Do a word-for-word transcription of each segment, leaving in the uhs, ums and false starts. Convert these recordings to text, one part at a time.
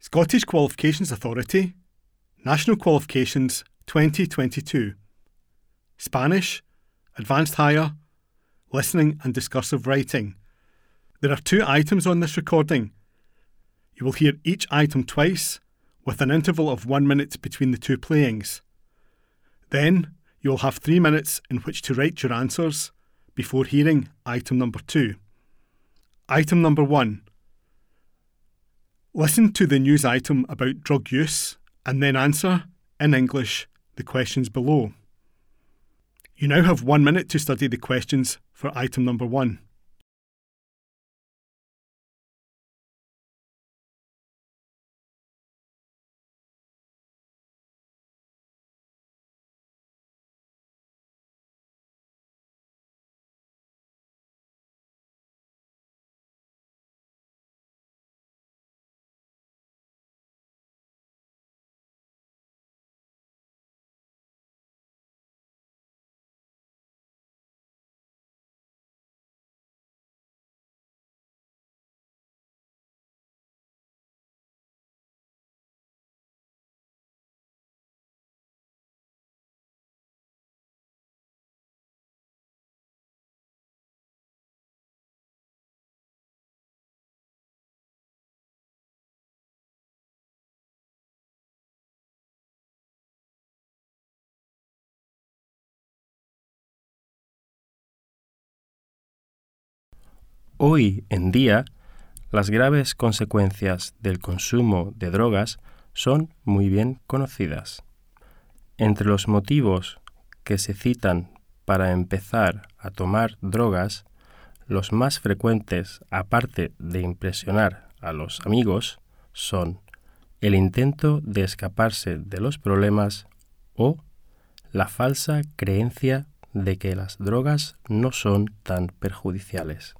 Scottish Qualifications Authority, National Qualifications twenty twenty-two. Spanish, Advanced Higher, Listening and Discursive Writing. There are two items on this recording. You will hear each item twice, with an interval of one minute between the two playings. Then, you will have three minutes in which to write your answers before hearing item number two. Item number one. Listen to the news item about drug use and then answer, in English, the questions below. You now have one minute to study the questions for item number one. Hoy en día, las graves consecuencias del consumo de drogas son muy bien conocidas. Entre los motivos que se citan para empezar a tomar drogas, los más frecuentes, aparte de impresionar a los amigos, son el intento de escaparse de los problemas o la falsa creencia de que las drogas no son tan perjudiciales.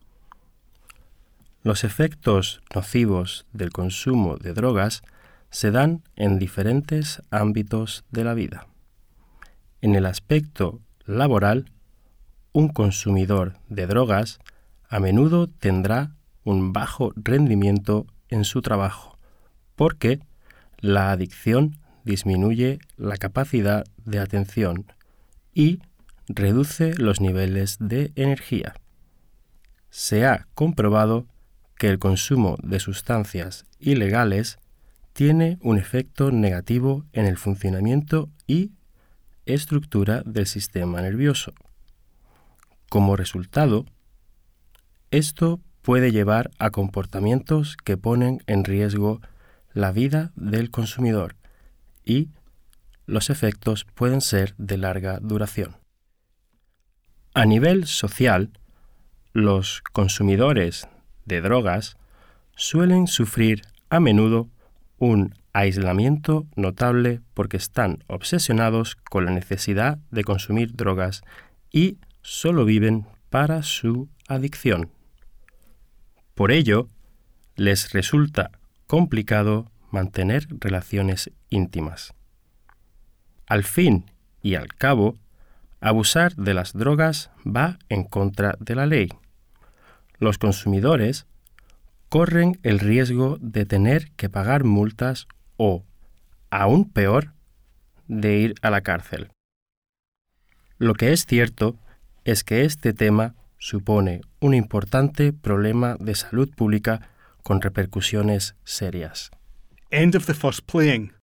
Los efectos nocivos del consumo de drogas se dan en diferentes ámbitos de la vida. En el aspecto laboral, un consumidor de drogas a menudo tendrá un bajo rendimiento en su trabajo, porque la adicción disminuye la capacidad de atención y reduce los niveles de energía. Se ha comprobado que el consumo de sustancias ilegales tiene un efecto negativo en el funcionamiento y estructura del sistema nervioso. Como resultado, esto puede llevar a comportamientos que ponen en riesgo la vida del consumidor y los efectos pueden ser de larga duración. A nivel social, los consumidores de drogas suelen sufrir a menudo un aislamiento notable porque están obsesionados con la necesidad de consumir drogas y solo viven para su adicción. Por ello, les resulta complicado mantener relaciones íntimas. Al fin y al cabo, abusar de las drogas va en contra de la ley. Los consumidores corren el riesgo de tener que pagar multas o, aún peor, de ir a la cárcel. Lo que es cierto es que este tema supone un importante problema de salud pública con repercusiones serias. End of the first playing.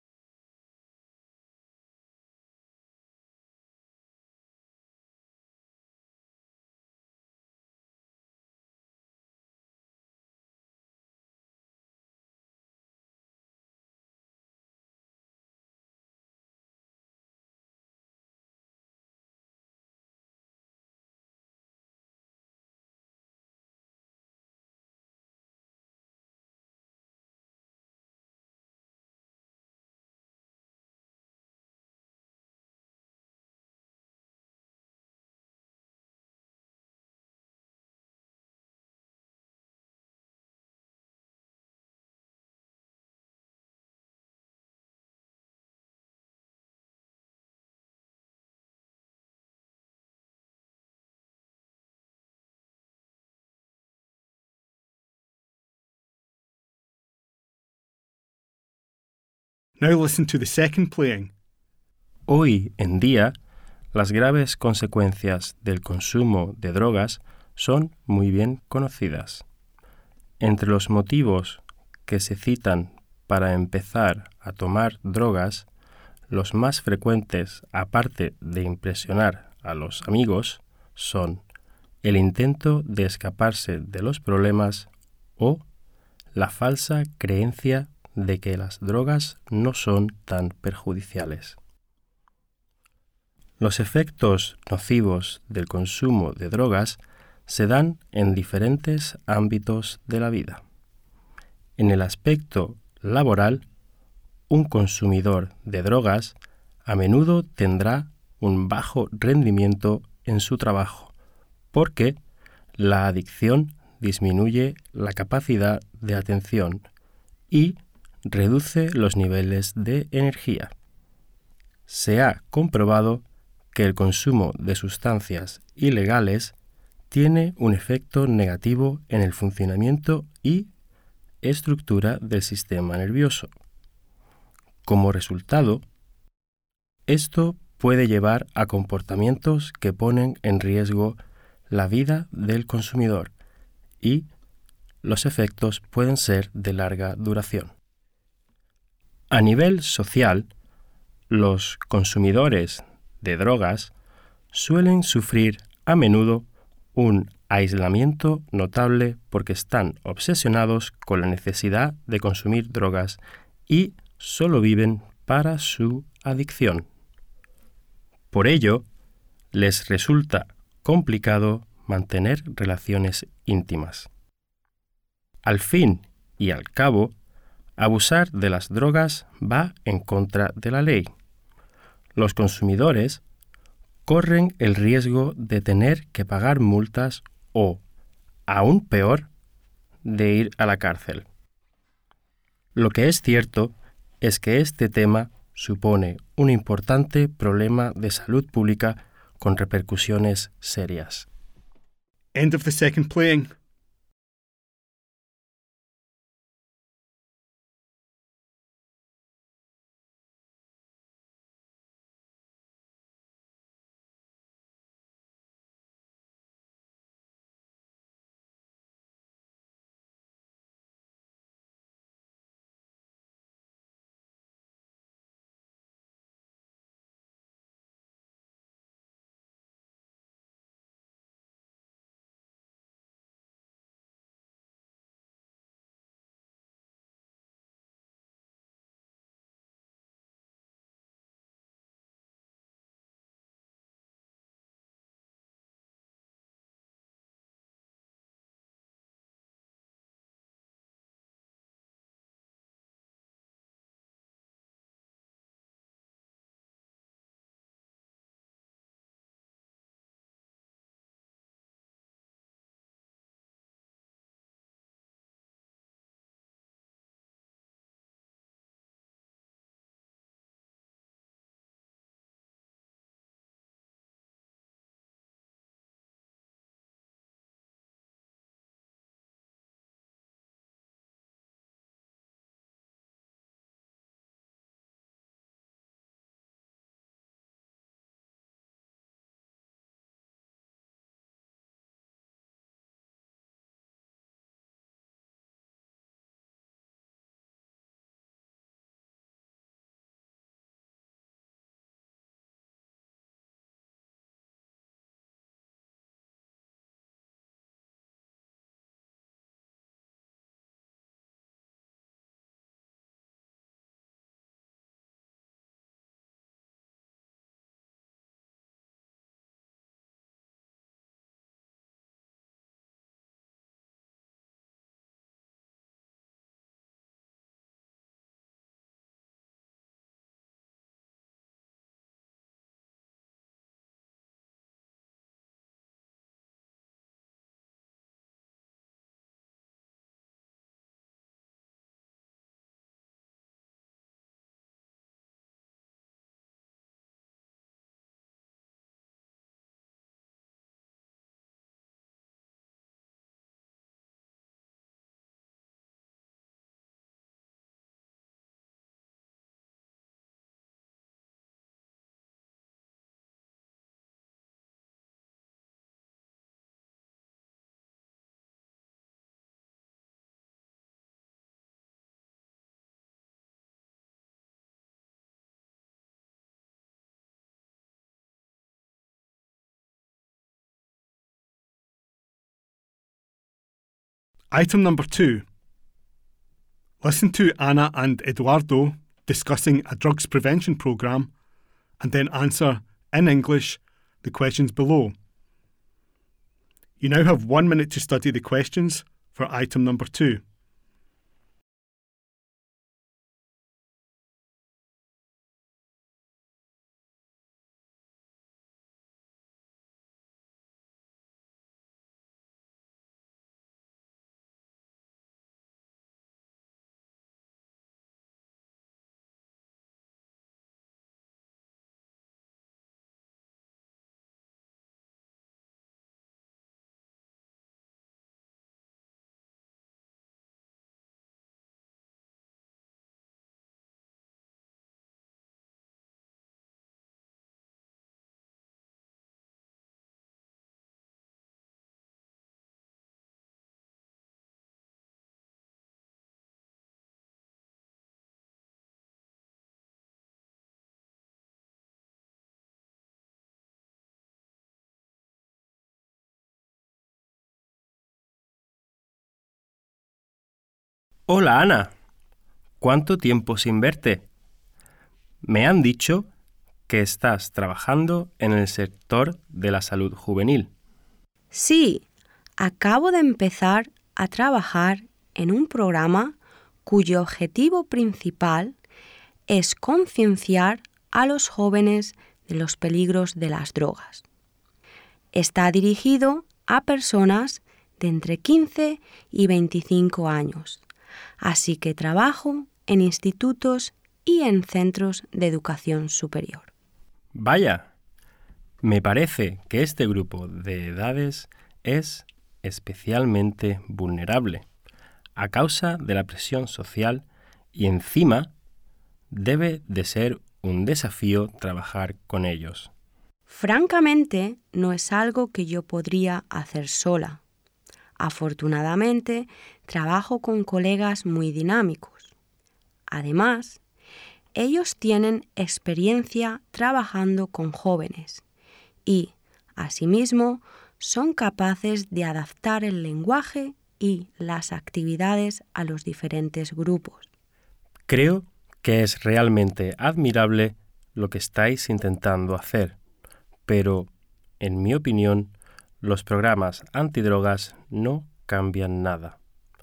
Now listen to the second playing. Hoy en día, las graves consecuencias del consumo de drogas son muy bien conocidas. Entre los motivos que se citan para empezar a tomar drogas, los más frecuentes, aparte de impresionar a los amigos, son el intento de escaparse de los problemas o la falsa creencia de que las drogas no son tan perjudiciales. Los efectos nocivos del consumo de drogas se dan en diferentes ámbitos de la vida. En el aspecto laboral, un consumidor de drogas a menudo tendrá un bajo rendimiento en su trabajo, porque la adicción disminuye la capacidad de atención y reduce los niveles de energía. Se ha comprobado que el consumo de sustancias ilegales tiene un efecto negativo en el funcionamiento y estructura del sistema nervioso. Como resultado, esto puede llevar a comportamientos que ponen en riesgo la vida del consumidor y los efectos pueden ser de larga duración. A nivel social, los consumidores de drogas suelen sufrir a menudo un aislamiento notable porque están obsesionados con la necesidad de consumir drogas y solo viven para su adicción. Por ello, les resulta complicado mantener relaciones íntimas. Al fin y al cabo, abusar de las drogas va en contra de la ley. Los consumidores corren el riesgo de tener que pagar multas o, aún peor, de ir a la cárcel. Lo que es cierto es que este tema supone un importante problema de salud pública con repercusiones serias. End of the second playing. Item number two. Listen to Anna and Eduardo discussing a drugs prevention programme and then answer, in English, the questions below. You now have one minute to study the questions for item number two. Hola, Ana. ¿Cuánto tiempo sin verte? Me han dicho que estás trabajando en el sector de la salud juvenil. Sí, acabo de empezar a trabajar en un programa cuyo objetivo principal es concienciar a los jóvenes de los peligros de las drogas. Está dirigido a personas de entre quince y veinticinco años. Así que trabajo en institutos y en centros de educación superior. Vaya, me parece que este grupo de edades es especialmente vulnerable a causa de la presión social y encima debe de ser un desafío trabajar con ellos. Francamente, no es algo que yo podría hacer sola. Afortunadamente, trabajo con colegas muy dinámicos. Además, ellos tienen experiencia trabajando con jóvenes y, asimismo, son capaces de adaptar el lenguaje y las actividades a los diferentes grupos. Creo que es realmente admirable lo que estáis intentando hacer, pero, en mi opinión, los programas antidrogas no cambian nada.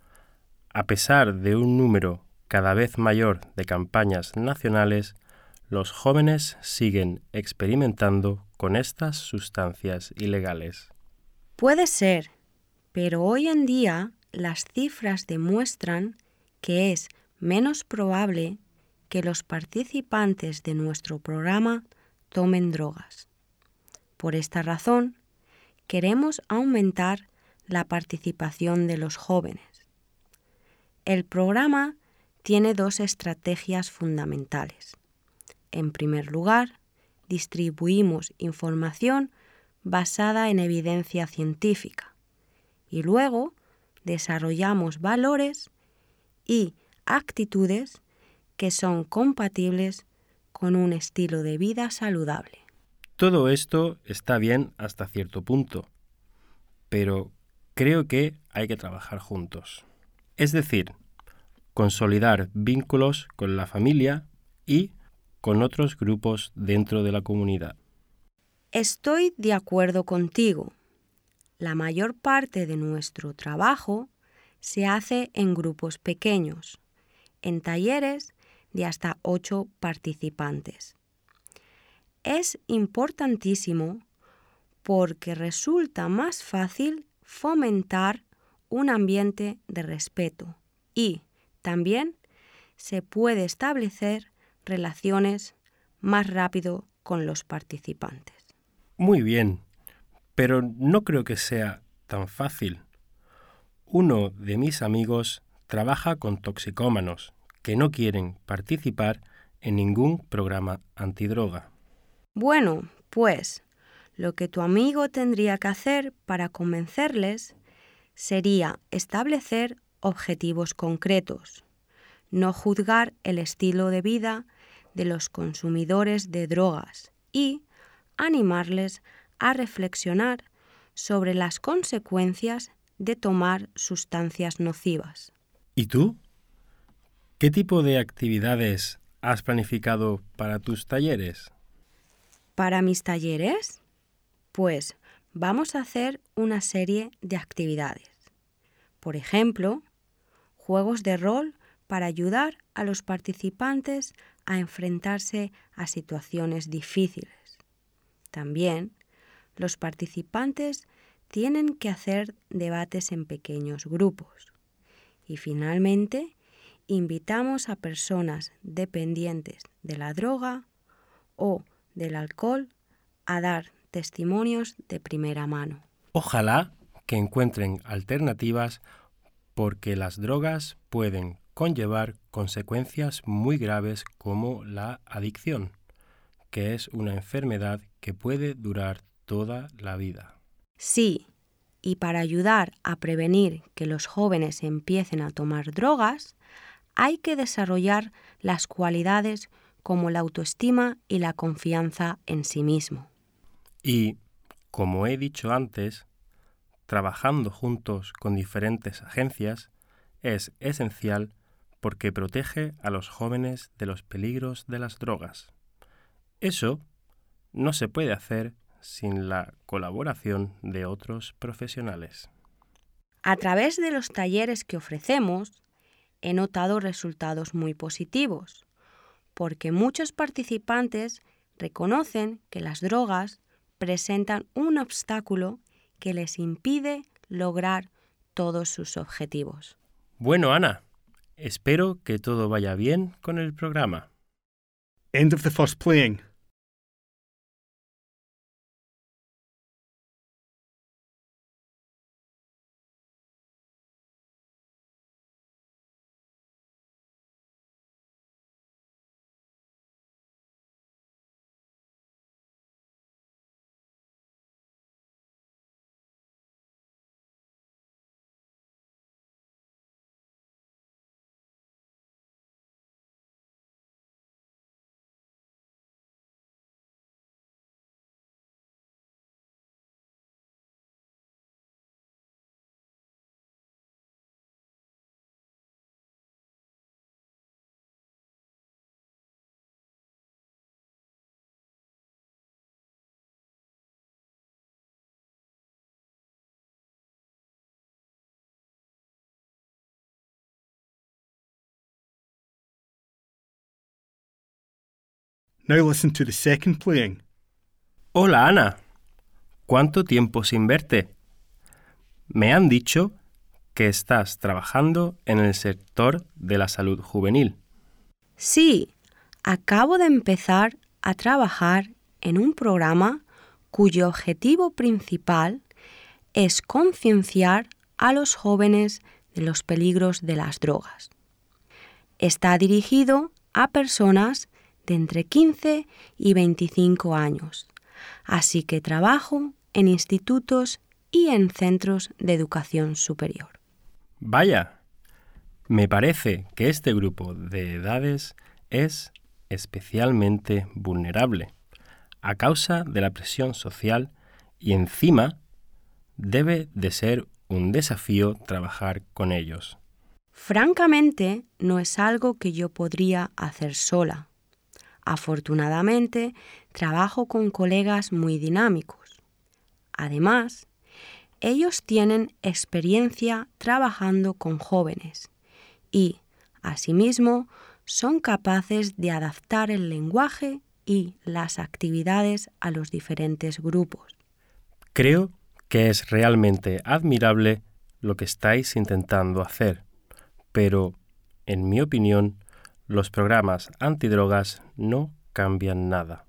A pesar de un número cada vez mayor de campañas nacionales, los jóvenes siguen experimentando con estas sustancias ilegales. Puede ser, pero hoy en día las cifras demuestran que es menos probable que los participantes de nuestro programa tomen drogas. Por esta razón, queremos aumentar la participación de los jóvenes. El programa tiene dos estrategias fundamentales. En primer lugar, distribuimos información basada en evidencia científica y luego desarrollamos valores y actitudes que son compatibles con un estilo de vida saludable. Todo esto está bien hasta cierto punto, pero creo que hay que trabajar juntos. Es decir, consolidar vínculos con la familia y con otros grupos dentro de la comunidad. Estoy de acuerdo contigo. La mayor parte de nuestro trabajo se hace en grupos pequeños, en talleres de hasta ocho participantes. Es importantísimo porque resulta más fácil fomentar un ambiente de respeto y también se puede establecer relaciones más rápido con los participantes. Muy bien, pero no creo que sea tan fácil. Uno de mis amigos trabaja con toxicómanos que no quieren participar en ningún programa antidroga. Bueno, pues lo que tu amigo tendría que hacer para convencerles sería establecer objetivos concretos, no juzgar el estilo de vida de los consumidores de drogas y animarles a reflexionar sobre las consecuencias de tomar sustancias nocivas. ¿Y tú? ¿Qué tipo de actividades has planificado para tus talleres? Para mis talleres, pues vamos a hacer una serie de actividades. Por ejemplo, juegos de rol para ayudar a los participantes a enfrentarse a situaciones difíciles. También, los participantes tienen que hacer debates en pequeños grupos. Y finalmente, invitamos a personas dependientes de la droga o del alcohol a dar testimonios de primera mano. Ojalá que encuentren alternativas porque las drogas pueden conllevar consecuencias muy graves como la adicción, que es una enfermedad que puede durar toda la vida. Sí, y para ayudar a prevenir que los jóvenes empiecen a tomar drogas, hay que desarrollar las cualidades como la autoestima y la confianza en sí mismo. Y, como he dicho antes, trabajando juntos con diferentes agencias es esencial porque protege a los jóvenes de los peligros de las drogas. Eso no se puede hacer sin la colaboración de otros profesionales. A través de los talleres que ofrecemos, he notado resultados muy positivos, porque muchos participantes reconocen que las drogas presentan un obstáculo que les impide lograr todos sus objetivos. Bueno, Ana, espero que todo vaya bien con el programa. End of the first playing. Now listen to the second playing. Hola, Ana. ¿Cuánto tiempo sin verte? Me han dicho que estás trabajando en el sector de la salud juvenil. Sí, acabo de empezar a trabajar en un programa cuyo objetivo principal es concienciar a los jóvenes de los peligros de las drogas. Está dirigido a personas de entre quince y veinticinco años, así que trabajo en institutos y en centros de educación superior. Vaya, me parece que este grupo de edades es especialmente vulnerable a causa de la presión social y encima debe de ser un desafío trabajar con ellos. Francamente, no es algo que yo podría hacer sola. Afortunadamente, trabajo con colegas muy dinámicos. Además, ellos tienen experiencia trabajando con jóvenes y, asimismo, son capaces de adaptar el lenguaje y las actividades a los diferentes grupos. Creo que es realmente admirable lo que estáis intentando hacer, pero, en mi opinión, los programas antidrogas no cambian nada.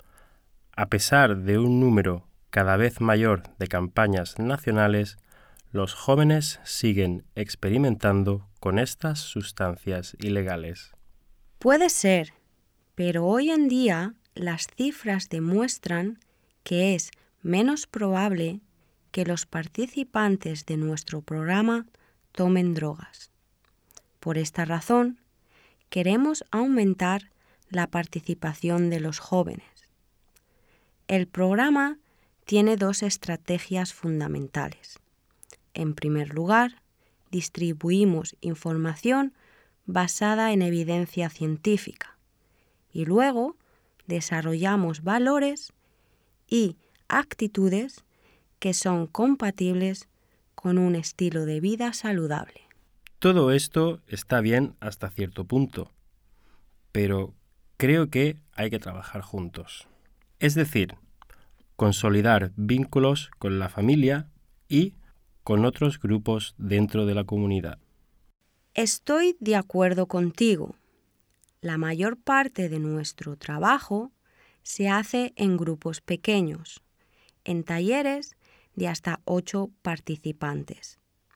A pesar de un número cada vez mayor de campañas nacionales, los jóvenes siguen experimentando con estas sustancias ilegales. Puede ser, pero hoy en día las cifras demuestran que es menos probable que los participantes de nuestro programa tomen drogas. Por esta razón, queremos aumentar la participación de los jóvenes. El programa tiene dos estrategias fundamentales. en primer lugar, distribuimos información basada en evidencia científica y luego desarrollamos valores y actitudes que son compatibles con un estilo de vida saludable. Todo esto está bien hasta cierto punto, pero creo que hay que trabajar juntos. Es decir, consolidar vínculos con la familia y con otros grupos dentro de la comunidad. Estoy de acuerdo contigo. La mayor parte de nuestro trabajo se hace en grupos pequeños, en talleres de hasta ocho participantes.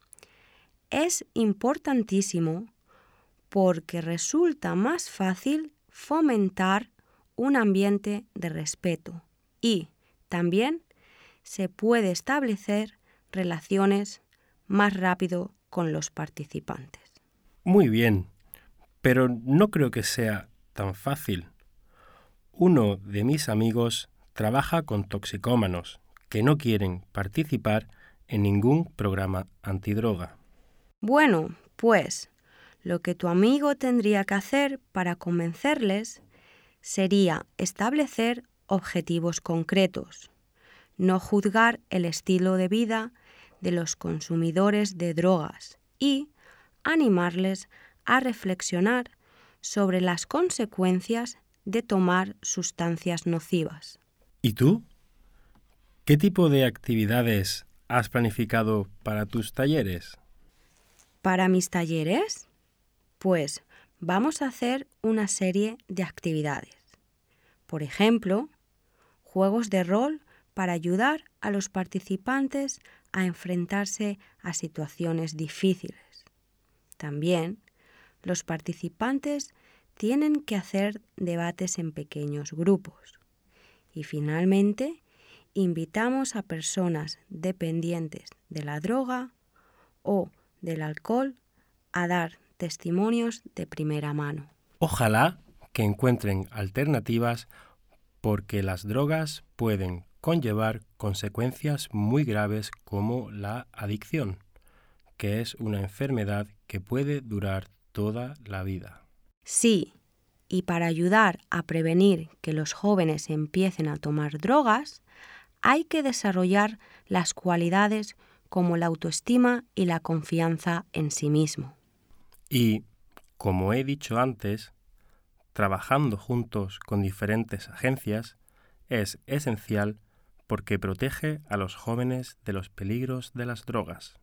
Es importantísimo porque resulta más fácil fomentar un ambiente de respeto y también se puede establecer relaciones más rápido con los participantes. Muy bien, pero no creo que sea tan fácil. Uno de mis amigos trabaja con toxicómanos que no quieren participar en ningún programa antidroga. Bueno, pues lo que tu amigo tendría que hacer para convencerles sería establecer objetivos concretos, no juzgar el estilo de vida de los consumidores de drogas y animarles a reflexionar sobre las consecuencias de tomar sustancias nocivas. ¿Y tú? ¿Qué tipo de actividades has planificado para tus talleres? ¿Para mis talleres? Pues vamos a hacer una serie de actividades. Por ejemplo, juegos de rol para ayudar a los participantes a enfrentarse a situaciones difíciles. También, los participantes tienen que hacer debates en pequeños grupos. Y finalmente, invitamos a personas dependientes de la droga o del alcohol a dar testimonios de primera mano. Ojalá que encuentren alternativas porque las drogas pueden conllevar consecuencias muy graves como la adicción, que es una enfermedad que puede durar toda la vida. Sí, y para ayudar a prevenir que los jóvenes empiecen a tomar drogas, hay que desarrollar las cualidades como la autoestima y la confianza en sí mismo. Y, como he dicho antes, trabajando juntos con diferentes agencias es esencial porque protege a los jóvenes de los peligros de las drogas.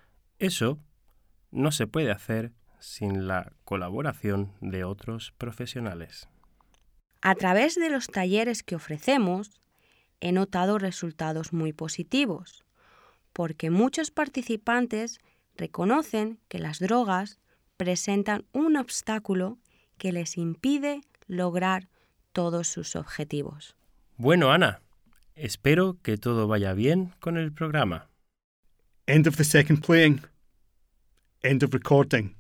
Eso no se puede hacer sin la colaboración de otros profesionales. A través de los talleres que ofrecemos, he notado resultados muy positivos, porque muchos participantes reconocen que las drogas presentan un obstáculo que les impide lograr todos sus objetivos. Bueno, Ana, espero que todo vaya bien con el programa. End of the second playing. End of recording.